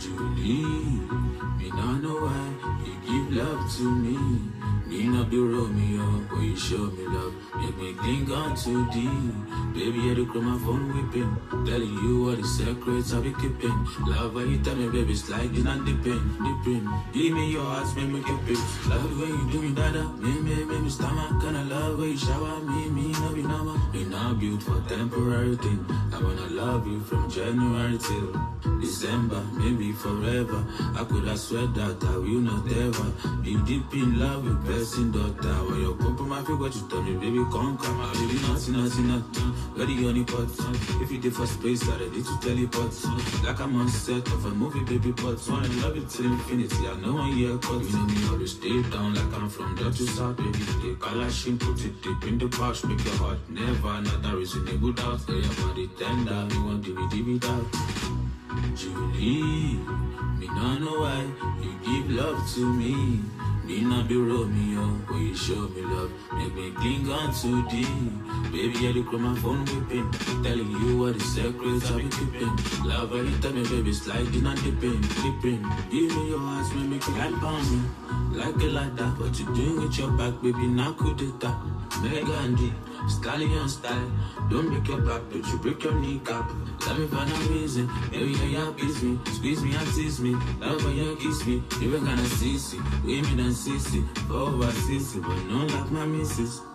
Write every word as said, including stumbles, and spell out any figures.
Julie, me not know why you give love to me. Me not be Romeo, but you show me love. Make me think on too deep. Baby, I do call my phone whipping. Telling you all the secrets I be keeping. Love when you tell me, baby, it's like you're not dipping, dipping. Give me your heart, make me keep it. Love the way you do me, dada. Me, me, me, me stomach. Kinda love when you shower me, me, no be normal. Me not built for temporary thing. I wanna love you from January till December, maybe forever. I could have swear that I will not ever be deep in love with person daughter. When you come from my feet, what you tell me, baby, come, come. Baby, nothing, nothing, nothing. Ready on the pot. If you did for space, I ready to teleport. Like I'm on set of a movie, baby, but wanna love it till infinity. I know one year cut. You know me, always stay down like I'm from Dutch to South, baby. They Kalashin, put it deep in the pouch, make your heart never another reasonable doubt. Say your body tender, me want to be deep without. Julie, me not know why you give love to me. Me not be Romeo, but you show me love. Make me think on too deep. Baby, I do call my phone whipping. Telling you what the secrets I be keeping. Love when you tell me, baby, it's like you're not dipping, dipping. Give me your heart, make me cry on me. Like it like that, but you doing with your back, baby, not coup d'etat. Megandi, stallion style. Don't break your back, but you break your kneecap. Tell me for no reason, baby, you appease me. Squeeze me and tease me. Love when you kiss me. You ain't gonna see see. We me done see see. For over see see, but not like my missus.